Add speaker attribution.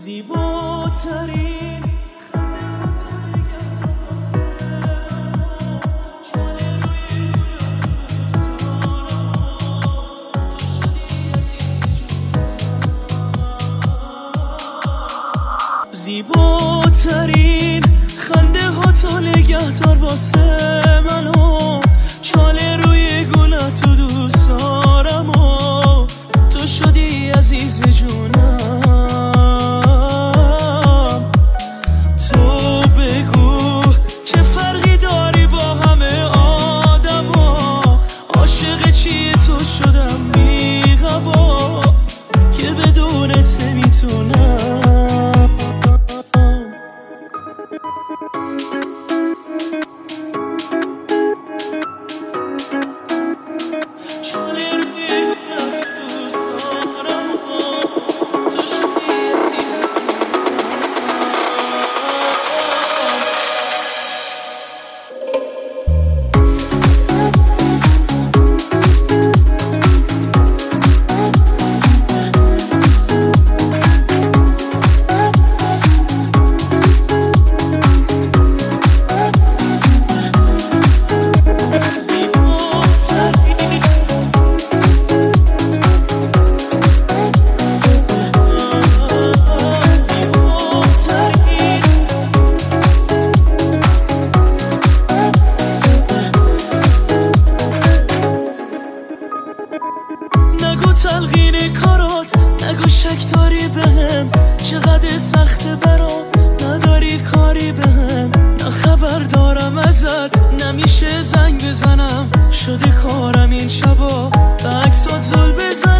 Speaker 1: زیباترین زیباترین خنده ها تو نگهدار واسه منو، چاله روی گلت تو دوست دارم و تو شدی عزیز جونم. تو بگو چه فرقی داری با همه آدم ها، عاشق چیه تو شدم بی‌غوا که بدونت نمیتونم. نگو تلقین کارات، نگو شک داری بهم، چقدر سخته برام نداری کاری بهم. نه خبر دارم ازت، نمیشه زنگ بزنم، شده کارم این شبا به عکسات زل بزنم.